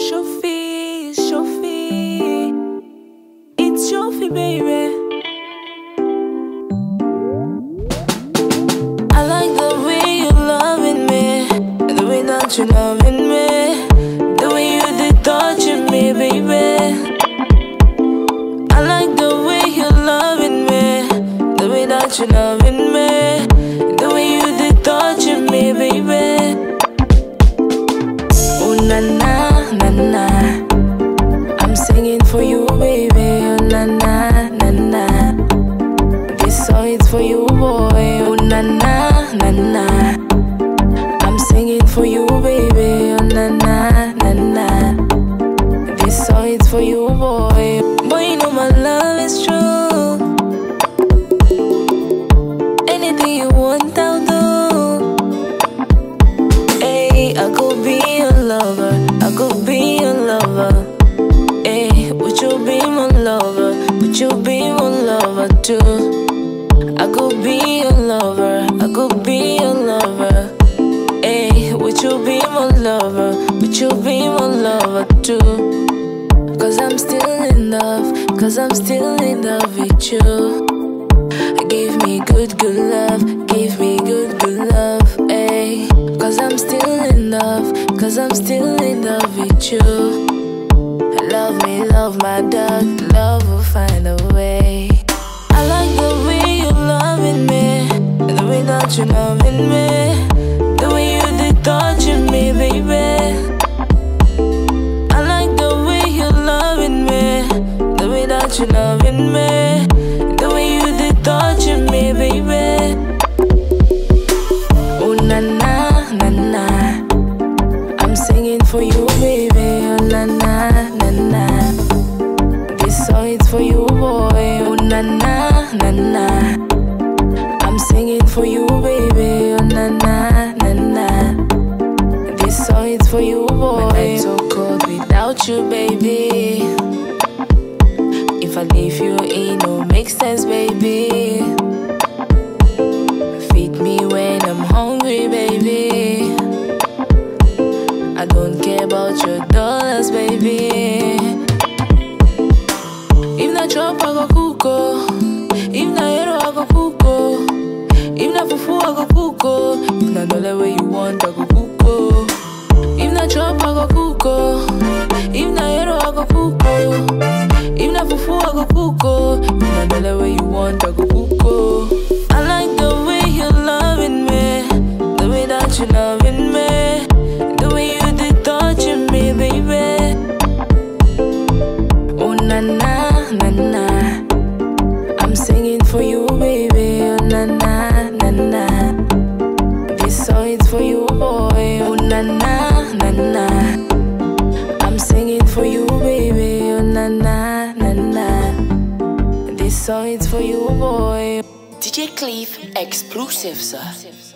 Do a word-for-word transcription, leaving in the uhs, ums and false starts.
Shofi, Shofi, it's Shofi, baby. I like the way you're loving me, the way that you're loving me, the way you did touching me, baby. I like the way you're loving me, the way that you're loving me, the way you did touching me, baby. Oh na na na na, I'm singing for you, baby. Oh na na na na, this song is for you, boy. Oh na na na na, I'm singing for you, baby. Oh na na na na, this song is for you, boy. Boy, you know my love is true. Anything you want, I'll do. Hey, I could be your lover, I could be your lover. Hey, would you be my lover? Would you be my lover too? I could be your lover, I could be your lover. Hey, would you be my lover? Would you be my lover too? Cause I'm still in love, cause I'm still in love with you. Give me good, good love, give me good, good love, ayy. Cause I'm still in love, cause I'm still in love with you. Love me, love my dog, love will find a way. I like the way you're loving me, the way that you're loving me, the way you did touching me, baby. I like the way you're loving me, the way that you're loving me, the way you did touching me, baby. Oh na na na na, I'm singing for you, baby. Oh na na na na, this song is for you, boy. Oh na na na na, I'm singing for you, baby. Oh na na na na, this song is for you, boy. My nights so cold without you, baby. If I leave you, it no make sense, baby. Feed me when I'm hungry, baby. I don't care about your dollars, baby. If not chop, I go cook. If not hero, I go cook. If not fufu, I go cook. If not dollar where you want, I go cook. If not chop, I go cook. If not hero, I go cook. If not fufu, I go cook. If not dollar where you want, I go cook. I like the way you're loving me, the way that you're loving me, the way you did touching me, baby. Oh na na na na, I'm singing for you, baby. Oh na na na na, this song is for you, boy. Oh na na na na, I'm singing for you, baby. Oh na na na na, this song is for you, boy. D J Clef Exclusive, sir.